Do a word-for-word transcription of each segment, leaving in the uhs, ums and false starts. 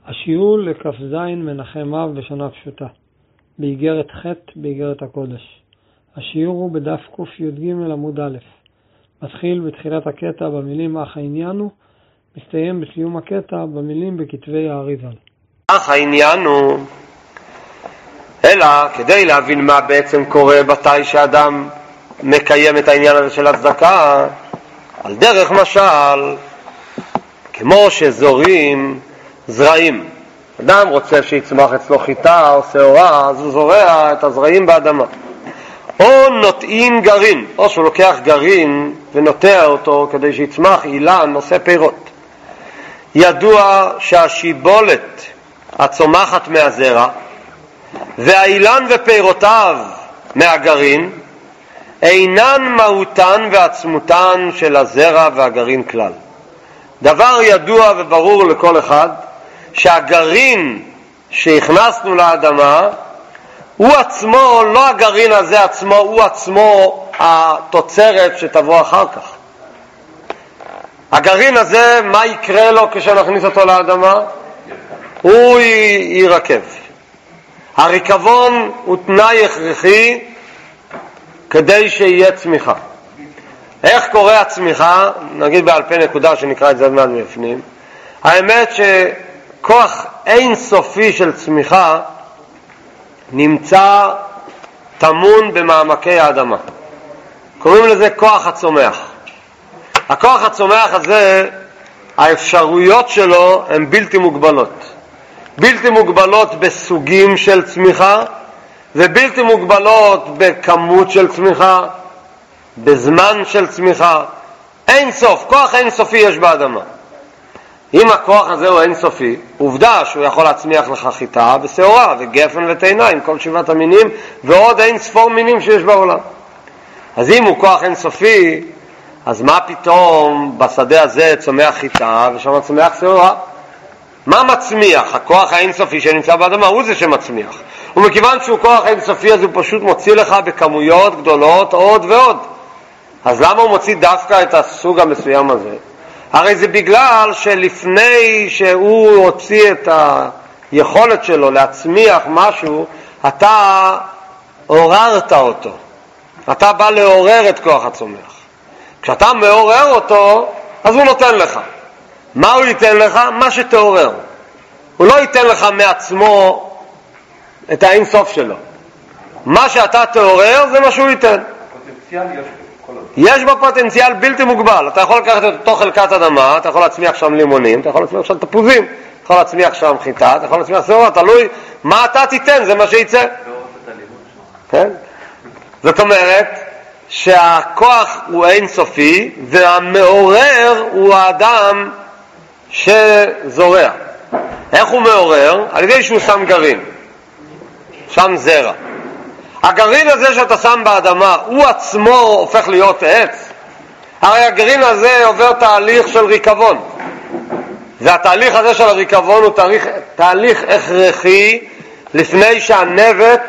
השיעור לכ"ז מנחם אב בשנה פשוטה, באיגרת ח' באיגרת הקודש. השיעור הוא בדף ק"ג עמוד א'. מתחיל בתחילת הקטע במילים אך העניין הוא, מסתיים בסיום הקטע במילים בכתבי האריז"ל. אך העניין הוא, אלא כדי להבין מה בעצם קורה מתי שאדם מקיים את העניין הזה של הצדקה, על דרך משל, כמו שזורים זרעים. אדם רוצה שיצמח אצלו חיטה או שעורה, אז הוא זורע את הזרעים באדמה. או נוטעים גרעין, או שהוא לוקח גרעין ונוטע אותו כדי שיצמח אילן, נושא פירות. ידוע שהשיבולת הצומחת מהזרע והאילן ופירותיו מהגרעין אינן מהותן ועצמותן של הזרע והגרעין כלל. דבר ידוע וברור לכל אחד שהגרעין שהכנסנו לאדמה הוא עצמו, לא הגרעין הזה עצמו, הוא עצמו התוצרת שתבוא אחר כך. הגרעין הזה, מה יקרה לו כשנכניס אותו לאדמה? הוא יירקב. הריקבון הוא תנאי הכרחי כדי שיהיה צמיחה. איך קורה הצמיחה? נגיד בעל פה נקודה שנקרא את זה מעט בפנים. האמת שכוח אין סופי של צמיחה נמצא תמון במעמקי האדמה. קוראים לזה כוח הצומח. הכוח הצומח הזה, האפשרויות שלו הן בלתי מוגבלות. בלתי מוגבלות בסוגים של צמיחה, ובלתי מוגבלות בכמות של צמיחה, בזמן של צמיחה. אין סוף, כוח אין סופי יש באדמה. אם הכוח הזה הוא אין סופי, עובדה שהוא יכול להצמיח לך חיטה ושעורה וגפן ותאנה עם כל שבעת המינים ועוד אין ספור מינים שיש בעולם. אז אם הוא כוח אין סופי, אז מה פתאום בשדה הזה צומח חיטה ושם צומח שעורה? מה מצמיח? הכוח האינסופי שנמצא באדמה הוא זה שמצמיח. ומכיוון שהוא כוח אינסופי אז הוא פשוט מוציא לך בכמויות גדולות עוד ועוד. אז למה הוא מוציא דווקא את הסוג המסוים הזה? הרי זה בגלל שלפני שהוא הוציא את היכולת שלו להצמיח משהו, אתה עוררת אותו. אתה בא לעורר את כוח הצומח. כשאתה מעורר אותו, אז הוא נותן לך. מה הוא ייתן לך? מה שתעורר. הוא לא ייתן לך מעצמו את האינסוף שלו. מה שאתה תעורר זה מה שהוא ייתן. פוטנציאל יש בו. יש בו פוטנציאל בלתי מוגבל. אתה יכול לקחת את אותו חלקת אדמה, אתה יכול להצמיח שם לימונים, אתה יכול להצמיח שם תפוזים, אתה יכול להצמיח שם חיטה, אתה יכול להצמיח שעורה, תלוי מה אתה תיתן, זה מה שיצא. כן? זאת אומרת שהכוח הוא אינסופי והמעורר הוא האדם שזורע. איך הוא מעורר? על ידי שהוא שם גרעין, שם זרע. הגרעין הזה שאתה שם באדמה הוא עצמו הופך להיות עץ. הרי הגרעין הזה עובר תהליך של ריקבון, והתהליך הזה של הריקבון הוא תהליך, תהליך הכרחי לפני שהנבט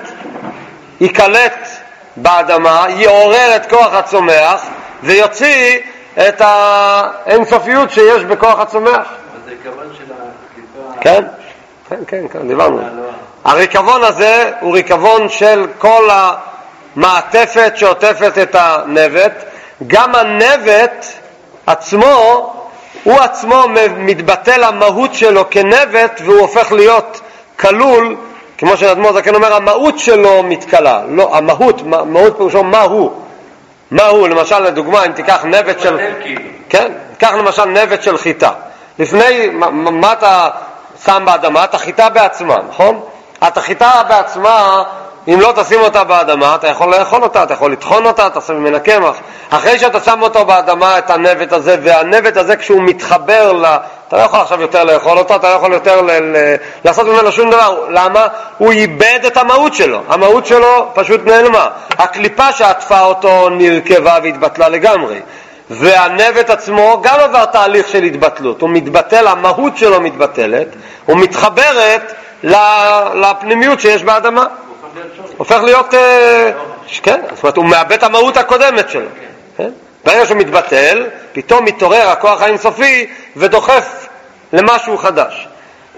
ייקלט באדמה, יעורר את כוח הצומח ויוציא את האינסופיות שיש בכוח הצומח. זה ריקבון של הקליפה. כן, כן, כן, כן, דיברנו. הריקבון הזה הוא ריקבון של כל המעטפת שעוטפת את הנבט. גם הנבט עצמו, הוא עצמו מתבטל המהות שלו כנבט והוא הופך להיות כלול, כמו שאדמו"ר זקן אומר, המהות שלו מתקלה. לא, המהות, מהות פירושו מה הוא. מה הוא, למשל לדוגמה, אם תיקח נבט של... כן, תיקח למשל נבט של חיטה. לפני, מה, מה אתה שם באדמה? את החיטה בעצמה, נכון? את החיטה בעצמה, אם לא תשים אותה באדמה, אתה יכול לאכול אותה, אתה יכול לטחון אותה, אתה שם ממנה קמח. אחרי שאתה שם אותו באדמה, את הנבט הזה, והנבט הזה כשהוא מתחבר לה, אתה לא יכול עכשיו יותר לאכול אותה, אתה לא יכול יותר ל- ל- לעשות ממנו שום דבר. למה? הוא איבד את המהות שלו. המהות שלו פשוט נעלמה. הקליפה שעטפה אותו נרכבה והתבטלה לגמרי. והנבט עצמו גם עבר תהליך של התבטלות. הוא מתבטל, המהות שלו מתבטלת, הוא מתחברת לפנימיות שיש באדמה. הופך להיות, כן, זאת אומרת, הוא מאבד את המהות הקודמת שלו. כן? ברגע שהוא מתבטל, פתאום מתעורר הכוח האינסופי ודוחף למשהו חדש.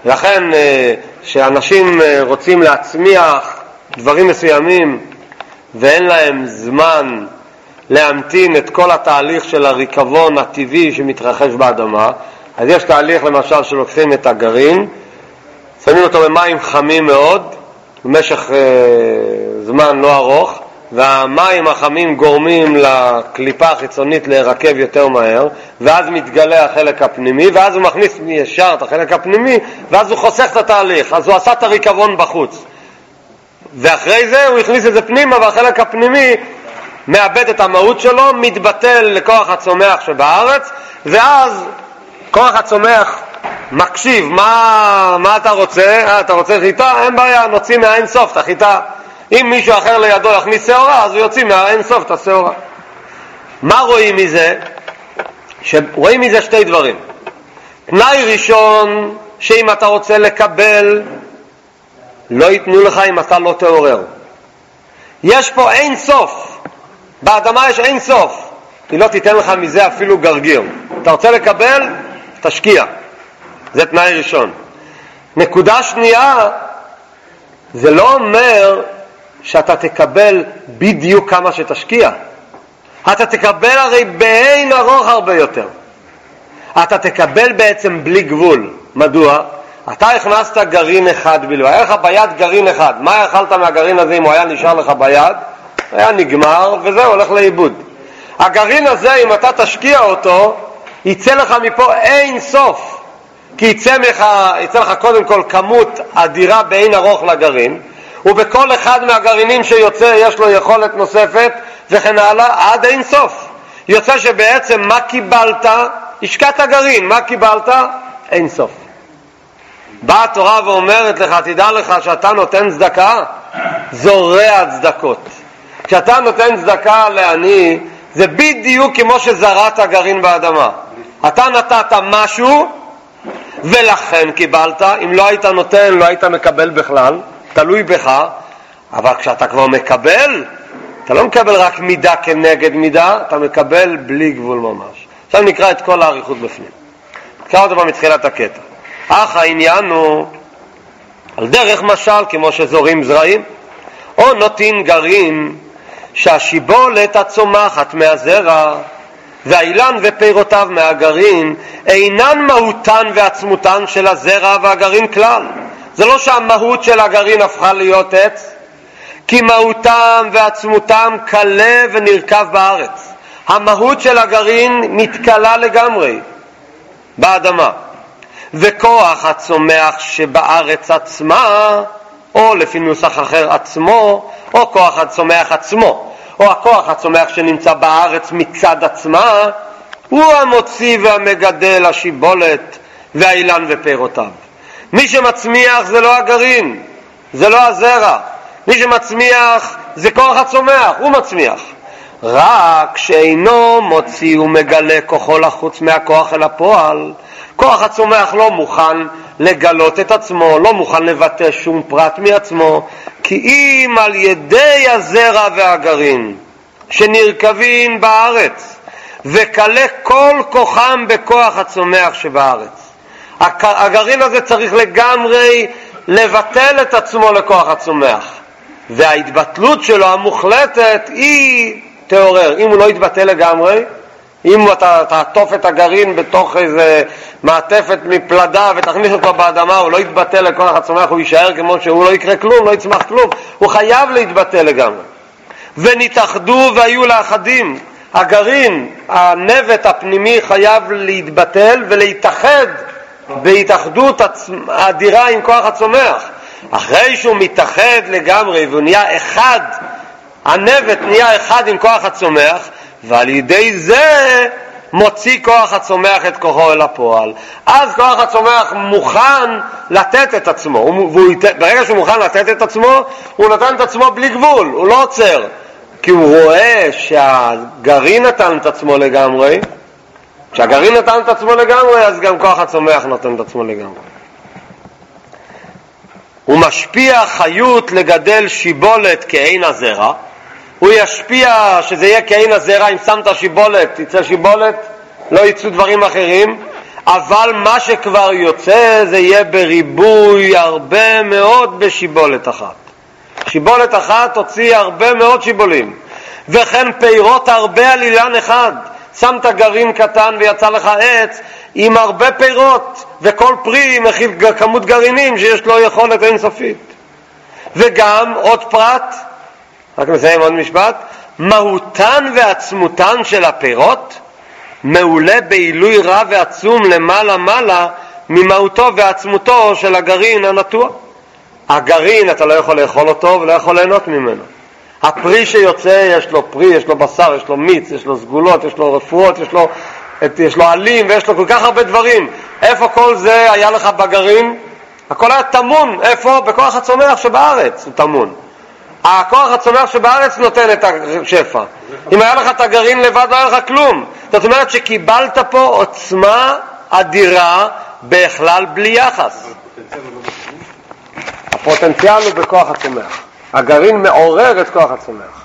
לכן שאנשים רוצים להצמיח דברים מסוימים ואין להם זמן להמתין את כל התהליך של הריקבון הטבעי שמתרחש באדמה, אז יש תהליך למשל שלוקחים את הגרעין, שמים אותו במים חמים מאוד במשך אה, זמן לא ארוך, והמים החמים גורמים לקליפה החיצונית להירקב יותר מהר, ואז מתגלה החלק הפנימי, ואז הוא מכניס ישר את החלק הפנימי, ואז הוא חוסך את התהליך, אז הוא עשה את הריקבון בחוץ, ואחרי זה הוא הכניס את זה פנימה, והחלק הפנימי מאבד את המהות שלו, מתבטל לכוח הצומח שבארץ, ואז כוח הצומח מקשיב, מה, מה אתה רוצה? אה, אתה רוצה חיטה? אין בעיה, נוציא מהאין סוף את החיטה. אם מישהו אחר לידו יכניס שעורה, אז הוא יוציא מהאין סוף את השעורה. מה רואים מזה? רואים מזה שתי דברים. תנאי ראשון, שאם אתה רוצה לקבל, לא ייתנו לך אם אתה לא תעורר. יש פה אין סוף. באדמה יש אין סוף. היא לא תיתן לך מזה אפילו גרגיר. אתה רוצה לקבל? תשקיע. זה תנאי ראשון. נקודה שנייה, זה לא אומר שאתה תקבל בדיוק כמה שתשקיע. אתה תקבל הרי בעין ארוך הרבה יותר. אתה תקבל בעצם בלי גבול. מדוע? אתה הכנסת גרעין אחד בלבד. היה לך ביד גרעין אחד. מה אכלת מהגרעין הזה אם הוא היה נשאר לך ביד? היה נגמר וזהו, הולך לאיבוד. הגרעין הזה, אם אתה תשקיע אותו, יצא לך מפה אין סוף. כי יצא לך, יצא לך קודם כל כמות אדירה בעין ארוך לגרעין, ובכל אחד מהגרעינים שיוצא יש לו יכולת נוספת וכן הלאה עד אין סוף. יוצא שבעצם מה קיבלת? השקעת גרעין, מה קיבלת? אין סוף. באה התורה ואומרת לך, תדע לך שאתה נותן צדקה, זורע צדקות. כשאתה נותן צדקה לעני, זה בדיוק כמו שזרעת גרעין באדמה. אתה נתת משהו ולכן קיבלת. אם לא היית נותן, לא היית מקבל בכלל, תלוי בך. אבל כשאתה כבר מקבל, אתה לא מקבל רק מידה כנגד מידה, אתה מקבל בלי גבול ממש. עכשיו נקרא את כל העריכות בפנים. נקרא אותו מתחילת הקטע. אך העניין הוא על דרך משל, כמו שזורים זרעים או נוטין גרעין, שהשיבולת הצומחת מהזרע והאילן ופירותיו מהגרעין אינן מהותן ועצמותן של הזרע והגרעין כלל. זה לא שהמהות של הגרעין הפכה להיות עץ, כי מהותם ועצמותם קלה ונרכב בארץ. המהות של הגרעין מתקלה לגמרי באדמה, וכוח הצומח שבארץ עצמה, או לפי נוסח אחר עצמו, או כוח הצומח עצמו, או הכוח הצומח שנמצא בארץ מצד עצמה, הוא המוציא והמגדל השיבולת והאילן ופירותיו. מי שמצמיח זה לא הגרעין, זה לא הזרע. מי שמצמיח זה כוח הצומח, הוא מצמיח. רק שאינו מוציא ומגלה כוחו לחוץ מהכוח אל הפועל, כוח הצומח לא מוכן לגלות את עצמו, לא מוכן לבטא שום פרט מעצמו, כי אם על ידי הזרע והגרעין שנרכבים בארץ וקלה כל כוחם בכוח הצומח שבארץ. הגרעין הזה צריך לגמרי לבטל את עצמו לכוח הצומח, וההתבטלות שלו המוחלטת היא תעורר. אם הוא לא יתבטל לגמרי, אם אתה תעטוף את הגרעין בתוך איזה מעטפת מפלדה ותכניס אותו באדמה, הוא לא יתבטל לכוח הצומח, הוא יישאר כמו שהוא, לא יקרה כלום, לא יצמח כלום, הוא חייב להתבטל לגמרי. ונתאחדו והיו לאחדים. הגרעין, הנבט הפנימי חייב להתבטל ולהתאחד בהתאחדות אדירה עם כוח הצומח. אחרי שהוא מתאחד לגמרי והוא נהיה אחד, הנבט נהיה אחד עם כוח הצומח, ועל ידי זה מוציא כוח הצומח את כוחו אל הפועל. אז כוח הצומח מוכן לתת את עצמו, והוא, ברגע שהוא מוכן לתת את עצמו, הוא נתן את עצמו בלי גבול, הוא לא עוצר, כי הוא רואה שהגרעין נתן את עצמו לגמרי. כשהגרעין נתן את עצמו לגמרי, אז גם כוח הצומח נתן את עצמו לגמרי. הוא משפיע חיות לגדל שיבולת כעין הזרע. הוא ישפיע שזה יהיה כעין הזרע. אם שמת שיבולת, תצא שיבולת, לא יצאו דברים אחרים. אבל מה שכבר יוצא זה יהיה בריבוי הרבה מאוד בשיבולת אחת. שיבולת אחת תוציא הרבה מאוד שיבולים, וכן פירות הרבה על אילן אחד. שמת גרעין קטן ויצא לך עץ עם הרבה פירות, וכל פרי מכיל כמות גרעינים שיש לו יכולת אינסופית. וגם עוד פרט, רק נסיים עוד משפט, מהותן ועצמותן של הפירות מעולה בעילוי רב ועצום למעלה מעלה ממהותו ועצמותו של הגרעין הנטוע. הגרעין אתה לא יכול לאכול אותו ולא יכול ליהנות ממנו. הפרי שיוצא, יש לו פרי, יש לו בשר, יש לו מיץ, יש לו סגולות, יש לו רפואות, יש לו, יש לו עלים ויש לו כל כך הרבה דברים. איפה כל זה היה לך בגרעין? הכל היה תמון. איפה? בכוח הצומח שבארץ הוא תמון. הכוח הצומח שבארץ נותן את השפע. אם היה לך את הגרעין לבד לא היה לך כלום. זאת אומרת שקיבלת פה עוצמה אדירה בכלל בלי יחס. הפוטנציאל הוא בכוח הצומח. הגרעין מעורר את כוח הצומח.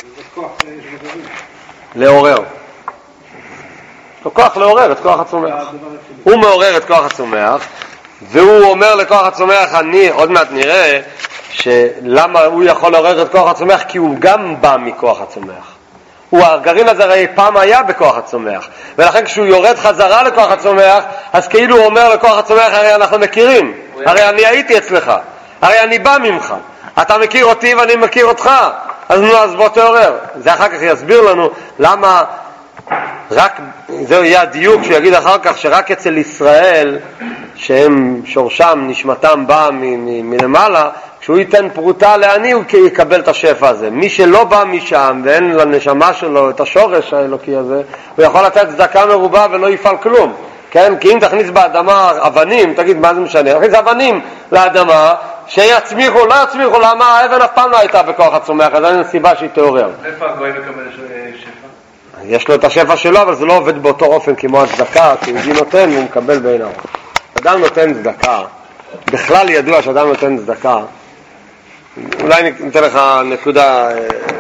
לעורר. יש לו כוח לעורר את כוח הצומח. הוא מעורר את כוח הצומח, והוא אומר לכוח הצומח, אני עוד מעט נראה שלמה הוא יכול לעורר את כוח הצומח, כי הוא גם בא מכוח הצומח. הוא, הגרעין הזה הרי פעם היה בכוח הצומח, ולכן כשהוא יורד חזרה לכוח הצומח, אז כאילו הוא אומר לכוח הצומח, הרי אנחנו מכירים, הרי אני הייתי אצלך, הרי אני בא ממך, אתה מכיר אותי ואני מכיר אותך, אז נו, אז בוא תעורר. זה אחר כך יסביר לנו למה רק, זהו יהיה הדיוק שיגיד אחר כך שרק אצל ישראל שהם שורשם נשמתם בא מלמעלה, כשהוא ייתן פרוטה לעני הוא יקבל את השפע הזה. מי שלא בא משם ואין לנשמה שלו את השורש האלוקי הזה, הוא יכול לתת צדקה מרובה ולא יפעל כלום, כן? כי אם תכניס באדמה אבנים, תגיד מה זה משנה, תכניס אבנים לאדמה שיצמיחו, לא יצמיחו, למה? האבן אף פעם לא הייתה בכוח הצומח, אז אין סיבה שהיא תעורר. איפה הגוי מקבל שפע? יש לו את השפע שלו, אבל זה לא עובד באותו אופן כמו הצדקה, כי הוא נותן והוא מקבל בעין הרוח. אדם נותן צדקה, בכלל ידוע שאדם נותן צדקה. אולי ניתן לך נקודה.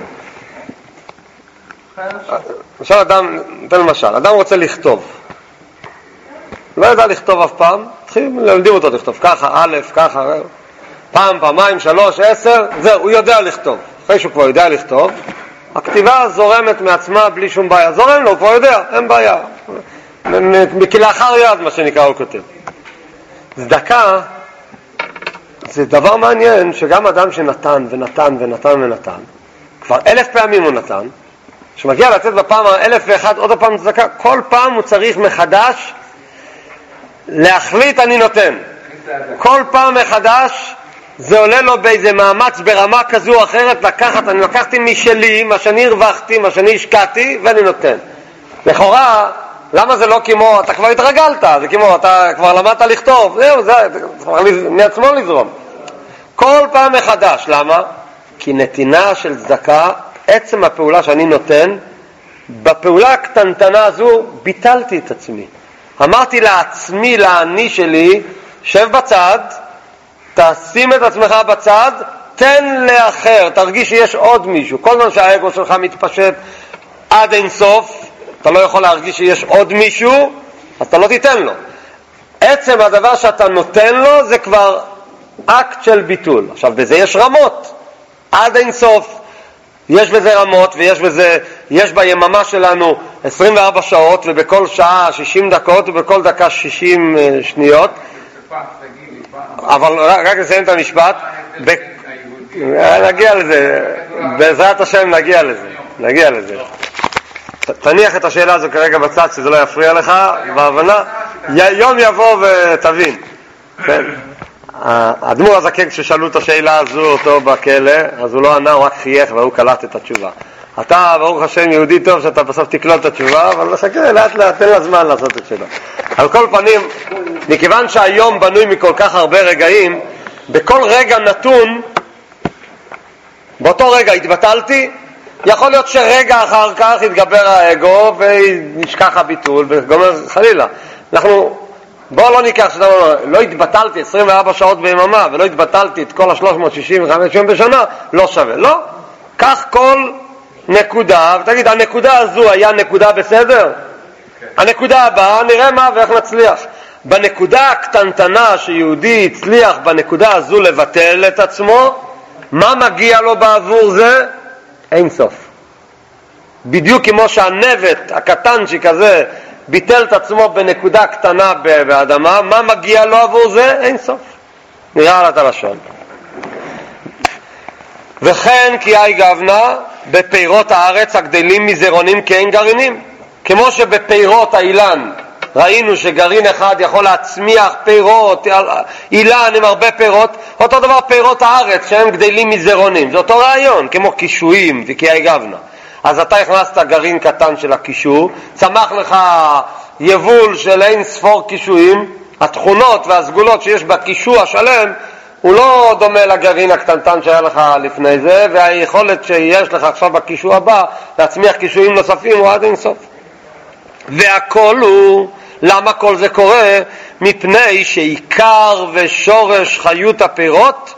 למשל אדם, ניתן למשל, אדם רוצה לכתוב. לא ידע לכתוב אף פעם, צריכים ללמדים אותו לכתוב ככה, א', ככה, פעם, פעמיים, שלוש, עשר, זהו, הוא יודע לכתוב. אחרי שהוא כבר יודע לכתוב, הכתיבה זורמת מעצמה בלי שום בעיה. זורם לו, הוא כבר יודע, אין בעיה. מכלאחר יד, מה שנקרא, הוא כותב. צדקה זה דבר מעניין, שגם אדם שנתן ונתן ונתן ונתן, כבר אלף פעמים הוא נתן, שמגיע לתת בפעם אלף ואחד עוד הפעם צדקה, כל פעם הוא צריך מחדש להחליט אני נותן. כל פעם מחדש זה עולה לו באיזה מאמץ ברמה כזו או אחרת לקחת, אני לקחתי משלי, מה שאני הרווחתי, מה שאני השקעתי, ואני נותן. לכאורה, למה זה לא כמו, אתה כבר התרגלת, זה כמו, אתה כבר למדת לכתוב, זהו, זה, מעצמו לזרום. כל פעם מחדש, למה? כי נתינה של צדקה, עצם הפעולה שאני נותן, בפעולה הקטנטנה הזו, ביטלתי את עצמי. אמרתי לעצמי, לעני שלי, שב בצד, תשים את עצמך בצד, תן לאחר, תרגיש שיש עוד מישהו. כל זמן שהאגו שלך מתפשט עד אין סוף, אתה לא יכול להרגיש שיש עוד מישהו, אז אתה לא תיתן לו. עצם הדבר שאתה נותן לו זה כבר אקט של ביטול. עכשיו בזה יש רמות, עד אין סוף יש בזה רמות, ויש בזה, יש ביממה שלנו עשרים וארבע שעות, ובכל שעה שישים דקות, ובכל דקה שישים שניות. אבל רק נסיים את המשפט, נגיע לזה, בעזרת השם נגיע לזה, נגיע לזה. תניח את השאלה הזו כרגע בצד, שזה לא יפריע לך, בהבנה, יום יבוא ותבין. האדמו"ר הזקן כששאלו את השאלה הזו אותו בכלא, אז הוא לא ענה, הוא רק חייך והוא קלט את התשובה. אתה, ברוך השם, יהודי טוב שאתה בסוף תקלוט את התשובה, אבל חכה, לאט לאט, תן לה זמן לעשות את שלו. על כל פנים, מכיוון שהיום בנוי מכל כך הרבה רגעים, בכל רגע נתון, באותו רגע התבטלתי, יכול להיות שרגע אחר כך יתגבר האגו ונשכח הביטול וגומר חלילה. אנחנו, בואו לא ניקח שאתה אומר, לא התבטלתי עשרים וארבע שעות ביממה ולא התבטלתי את כל ה-שלוש מאות שישים וחמש יום בשנה, לא שווה. לא, קח כל נקודה ותגיד, הנקודה הזו היה נקודה בסדר? הנקודה הבאה, נראה מה ואיך נצליח. בנקודה הקטנטנה שיהודי הצליח בנקודה הזו לבטל את עצמו, מה מגיע לו בעבור זה? אין סוף. בדיוק כמו שהנבט הקטנצ'יק הזה ביטל את עצמו בנקודה קטנה באדמה, מה מגיע לו עבור זה? אין סוף. נראה על הלשון. וכן כי אי גבנה בפירות הארץ הגדלים מזרעונים כאין גרעינים. כמו שבפירות האילן ראינו שגרעין אחד יכול להצמיח פירות, אילן עם הרבה פירות, אותו דבר פירות הארץ שהם גדלים מזרעונים. זה אותו רעיון, כמו קישואים וכי גבנה. אז אתה הכנסת גרעין קטן של הקישור, צמח לך יבול של אין ספור קישואים, התכונות והסגולות שיש בקישור השלם, הוא לא דומה לגרעין הקטנטן שהיה לך לפני זה, והיכולת שיש לך עכשיו בקישור הבא להצמיח קישואים נוספים הוא עד אין סוף. והכל הוא, למה כל זה קורה? מפני שעיקר ושורש חיות הפירות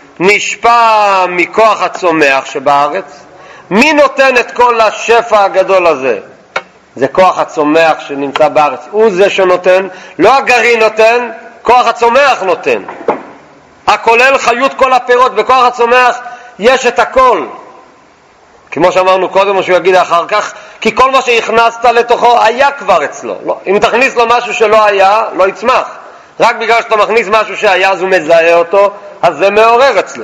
נשפע מכוח הצומח שבארץ. מי נותן את כל השפע הגדול הזה? זה כוח הצומח שנמצא בארץ, הוא זה שנותן, לא הגרעין נותן, כוח הצומח נותן. הכולל חיות כל הפירות, בכוח הצומח יש את הכל. כמו שאמרנו קודם, או שהוא יגיד אחר כך, כי כל מה שהכנסת לתוכו היה כבר אצלו. לא, אם תכניס לו משהו שלא היה, לא יצמח. רק בגלל שאתה מכניס משהו שהיה, אז הוא מזהה אותו, אז זה מעורר אצלו.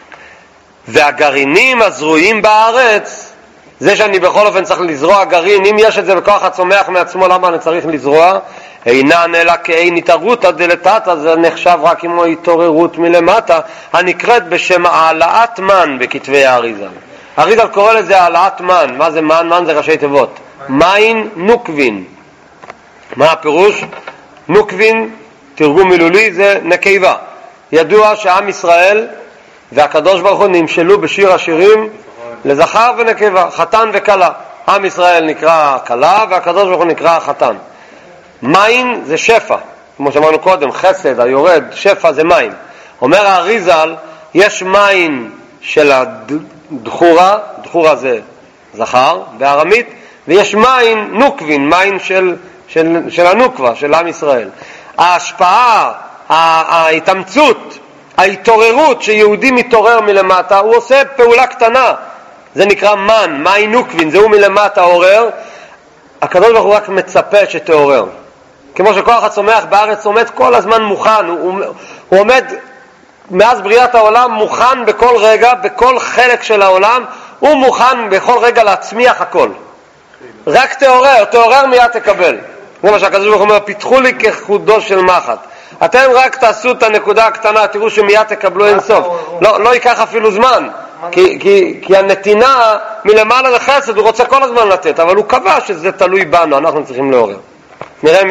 והגרעינים הזרועים בארץ, זה שאני בכל אופן צריך לזרוע גרעין, אם יש את זה בכוח הצומח מעצמו, למה אני צריך לזרוע? אינן אלא כאין התערותא דלתתא, זה נחשב רק כמו התעוררות מלמטה, הנקראת בשם העלאת מן בכתבי האריזל. האריזל קורא לזה העלאת מן. מה זה מן? מן זה ראשי תיבות. מים נוקבין. מה הפירוש? נוקבין, תרגום מילולי, זה נקבה. ידוע שעם ישראל והקדוש ברוך הוא נמשלו בשיר השירים לזכר ונקבה, חתן וכלה. עם ישראל נקרא כלה והקדוש ברוך הוא נקרא חתן. מים זה שפע, כמו שאמרנו קודם, חסד, היורד, שפע זה מים. אומר האריזל, יש מים של הדחורה, דחורה זה זכר בארמית, ויש מים נוקבין, מים של, של, של הנוקבה, של עם ישראל. ההשפעה, ההתאמצות, ההתעוררות שיהודי מתעורר מלמטה, הוא עושה פעולה קטנה, זה נקרא מן, מים נוקבין, זהו מלמטה עורר, הקדוש ברוך הוא רק מצפה שתעורר. כמו שכוח הצומח בארץ עומד כל הזמן מוכן, הוא, הוא, הוא עומד מאז בריאת העולם מוכן בכל רגע, בכל חלק של העולם, הוא מוכן בכל רגע להצמיח הכל. רק תעורר, תעורר מיד תקבל. זה מה שהקדוש ברוך הוא אומר, פיתחו לי כחודו של מחט. אתם רק תעשו את הנקודה הקטנה, תראו שמיד תקבלו אין סוף. לא, לא ייקח אפילו זמן, כי, כי, כי הנתינה מלמעלה לחסד, הוא רוצה כל הזמן לתת, אבל הוא קבע שזה תלוי בנו, אנחנו צריכים לעורר. נראה